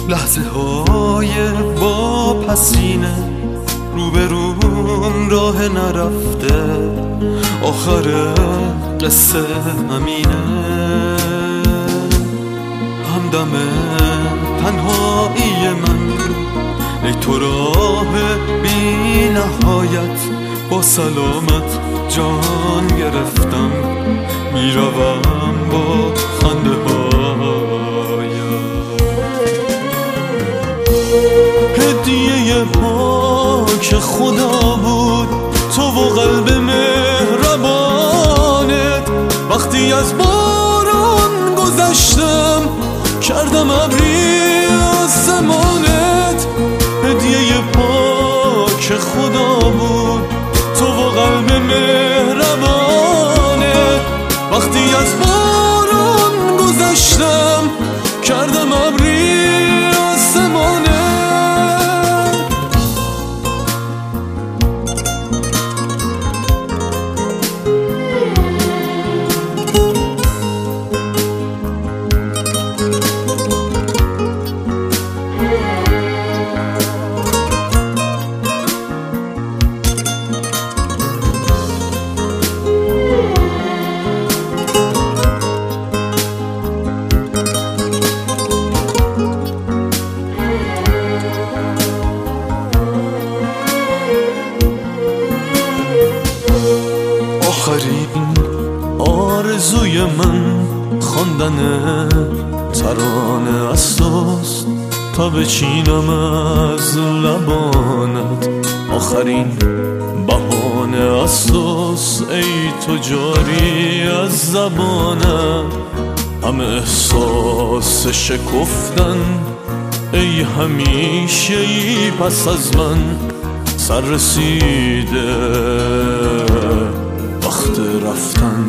لحظه های واپسینه، روبروم راه نرفته، آخر قصه همینه. همدم تنهایی من، ای تو راه بی نهایت، با سلامت جان گرفتم، میروم با خنده هدیه پاک خدا بود تو و قلب مهربانت. وقتی از باران گذشتم کردم ابری آسمانت. هدیه پاک خدا بود تو و قلب مهربانت. وقتی از باران گذشتم کردم ابری آسمانت. آخرین آرزوی من خواندن ترانه از توست تا بچینم از لبانت. آخرین بهانه از توست ای تو جاری از زبانت. همه احساس شکفتن ای همیشه ای پس از من سر رسیده وقت رفتن.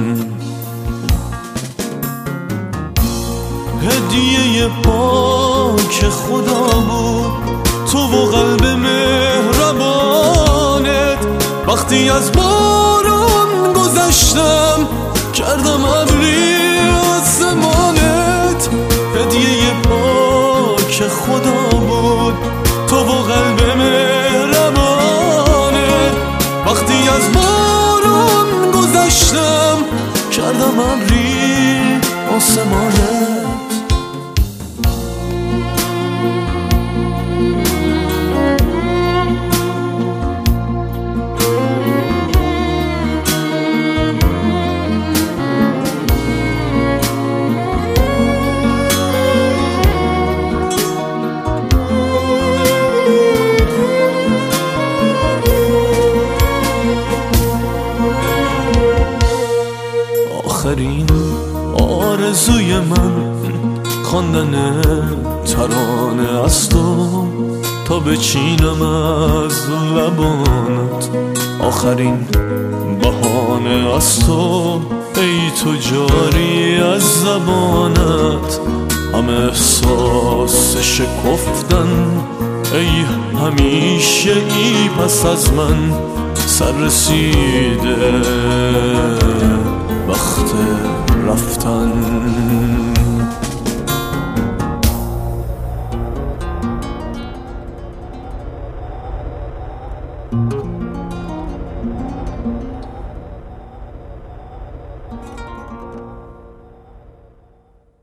هدیه پاک خدا بود تو و قلب مهربانت. وقتی از باران گذشتم کردم ابری آسمانت. هدیه پاک خدا بود تو و قلب مهربانت. وقتی از باران گذشتم کردم ابری آسمانت. آخرین آرزوی من خواندن ترانه از تو تا بچینم از لبانت. آخرین بهانه از تو ای تو جاری از زبانت. همه احساس شکفتن ای همیشه ای پس از من سر رسیده وقت رفتن.